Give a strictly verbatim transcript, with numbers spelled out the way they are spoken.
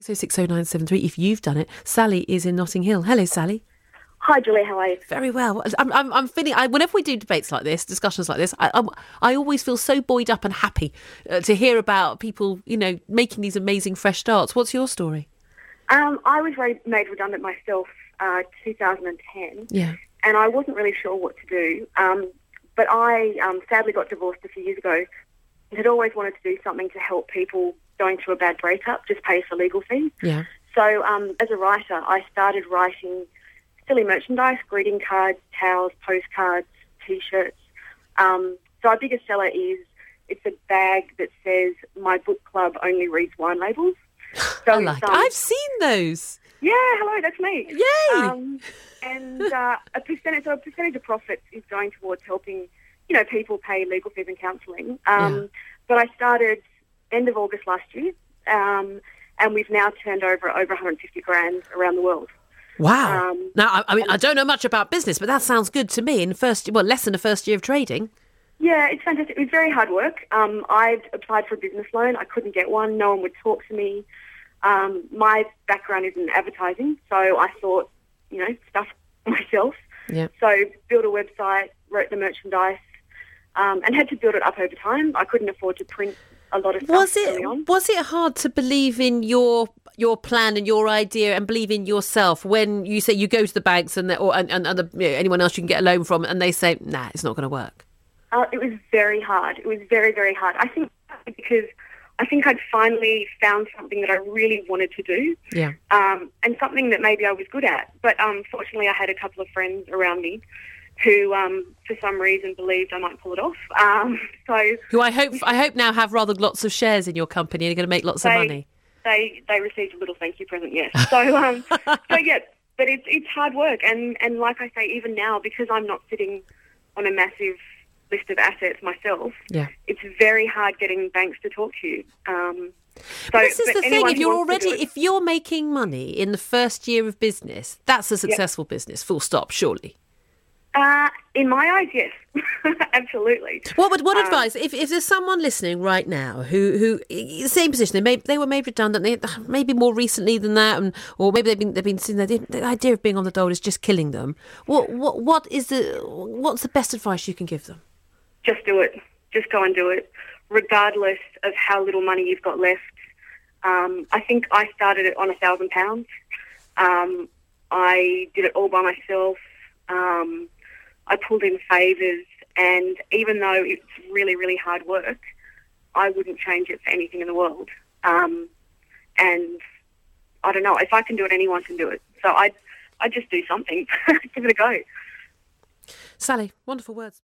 So six oh nine seven three, if you've done it. Sally is in Notting Hill. Hello, Sally. Hi, Julie. How are you? Very well. I'm, I'm, I'm feeling. I, whenever we do debates like this, discussions like this, I, I, I always feel so buoyed up and happy uh, to hear about people, you know, making these amazing fresh starts. What's your story? Um, I was re- made redundant myself, uh, two thousand ten. Yeah. And I wasn't really sure what to do. Um, but I um, sadly got divorced a few years ago and had always wanted to do something to help people going through a bad breakup, just pay for legal fees. Yeah. So um, as a writer, I started writing silly merchandise, greeting cards, towels, postcards, T-shirts. Um, so our biggest seller is, it's a bag that says, "My book club only reads wine labels." So I like. um, I've seen those. Yeah, hello, that's me. Yay! Um, and uh, a percentage, so a percentage of profits is going towards helping, you know, people pay legal fees and counselling. Um, Yeah. But I started end of August last year, um, and we've now turned over over one hundred fifty grand around the world. Wow. Um, now, I, I mean, I don't know much about business, but that sounds good to me. In first, well, less than a first year of trading. Yeah, it's fantastic. It was very hard work. Um, I'd applied for a business loan. I couldn't get one. No one would talk to me. Um, my background is in advertising, so I thought, you know, stuff myself. Yeah. So built a website, wrote the merchandise, um, and had to build it up over time. I couldn't afford to print a lot of stuff Was it early on. was it hard to believe in your your plan and your idea and believe in yourself when you say you go to the banks and the, or and, and other, you know, anyone else you can get a loan from and they say, nah, it's not going to work? Uh, it was very hard. It was very, very hard. I think because I think I'd finally found something that I really wanted to do, Yeah. um, and something that maybe I was good at. But um, fortunately, I had a couple of friends around me who, um, for some reason, believed I might pull it off. Um, so Who I hope I hope now have rather lots of shares in your company and are going to make lots they, of money. They they received a little thank you present, yes. So um, so yeah, but it's it's hard work, and and like I say, even now, because I'm not sitting on a massive list of assets myself, Yeah. it's very hard getting banks to talk to you. Um, so, But this is but the thing. anyone If who you're wants to do already, it- if you're making money in the first year of business, that's a successful business. Full stop. Surely. Uh, in my eyes, yes, absolutely. What would what Um, advice if, if there's someone listening right now who who in the same position, they made they were made redundant, they, maybe more recently than that, and or maybe they've been they've been seeing the, the idea of being on the dole is just killing them. What what what is the what's the best advice you can give them? Just do it. Just go and do it, regardless of how little money you've got left. Um, I think I started it on a thousand pounds. Um, I did it all by myself. Um, I pulled in favours, and even though it's really, really hard work, I wouldn't change it for anything in the world. Um, and I don't know, if I can do it, anyone can do it. So I, I just do something, give it a go. Sally, wonderful words.